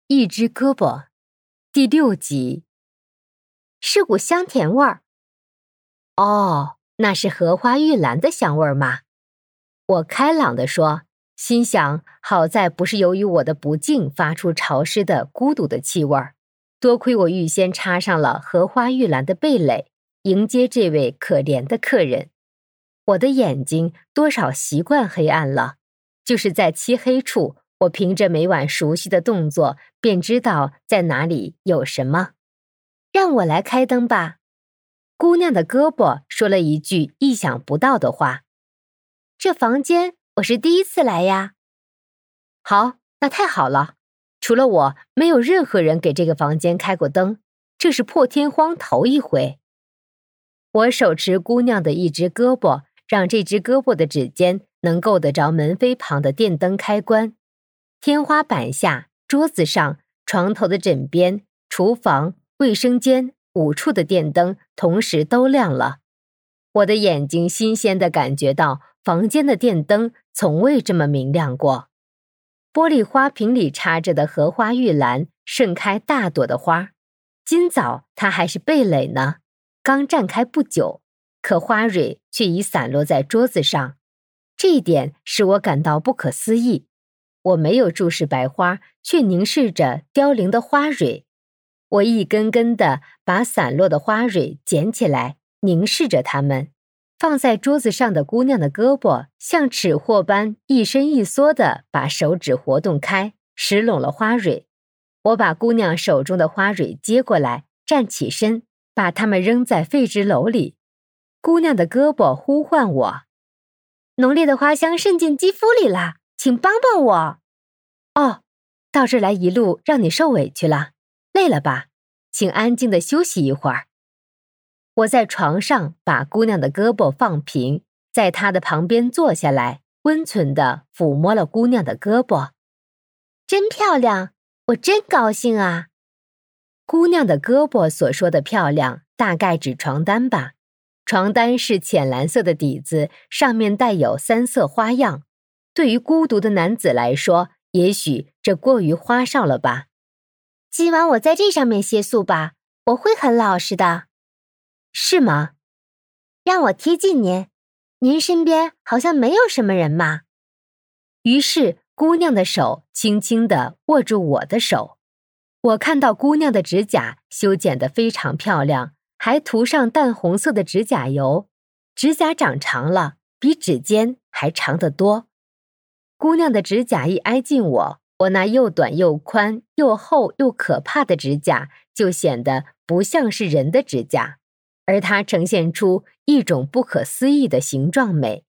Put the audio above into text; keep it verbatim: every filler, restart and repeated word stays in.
一只胳膊，第六集。是股香甜味儿。哦，那是荷花玉兰的香味儿吗？我开朗地说，心想好在不是由于我的不敬发出潮湿的孤独的气味儿，多亏我预先插上了荷花玉兰的蓓蕾，迎接这位可怜的客人。我的眼睛多少习惯黑暗了，就是在漆黑处，我凭着每晚熟悉的动作便知道在哪里有什么。让我来开灯吧。姑娘的胳膊说了一句意想不到的话。这房间我是第一次来呀。好，那太好了。除了我，没有任何人给这个房间开过灯，这是破天荒头一回。我手持姑娘的一只胳膊，让这只胳膊的指尖能够得着门扉旁的电灯开关。天花板下、桌子上、床头的枕边、厨房、卫生间五处的电灯同时都亮了。我的眼睛新鲜地感觉到房间的电灯从未这么明亮过。玻璃花瓶里插着的荷花玉兰盛开大朵的花，今早它还是蓓蕾呢，刚绽开不久，可花蕊却已散落在桌子上。这一点使我感到不可思议。我没有注视白花，却凝视着凋零的花蕊。我一根根地把散落的花蕊捡起来，凝视着它们。放在桌子上的姑娘的胳膊像尺货般一伸一缩地把手指活动开，拾拢了花蕊。我把姑娘手中的花蕊接过来，站起身，把它们扔在废纸篓里。姑娘的胳膊呼唤我：浓烈的花香渗进肌肤里了，请帮帮我。哦，到这儿来一路让你受委屈了，累了吧？请安静地休息一会儿。我在床上把姑娘的胳膊放平，在她的旁边坐下来，温存地抚摸了姑娘的胳膊。真漂亮，我真高兴啊。姑娘的胳膊所说的漂亮，大概指床单吧。床单是浅蓝色的底子，上面带有三色花样。对于孤独的男子来说，也许这过于花哨了吧。今晚我在这上面歇宿吧，我会很老实的。是吗？让我贴近您，您身边好像没有什么人嘛。于是姑娘的手轻轻地握住我的手。我看到姑娘的指甲修剪得非常漂亮，还涂上淡红色的指甲油，指甲长长了，比指尖还长得多。姑娘的指甲一挨近我，我那又短又宽又厚又可怕的指甲就显得不像是人的指甲，而它呈现出一种不可思议的形状美。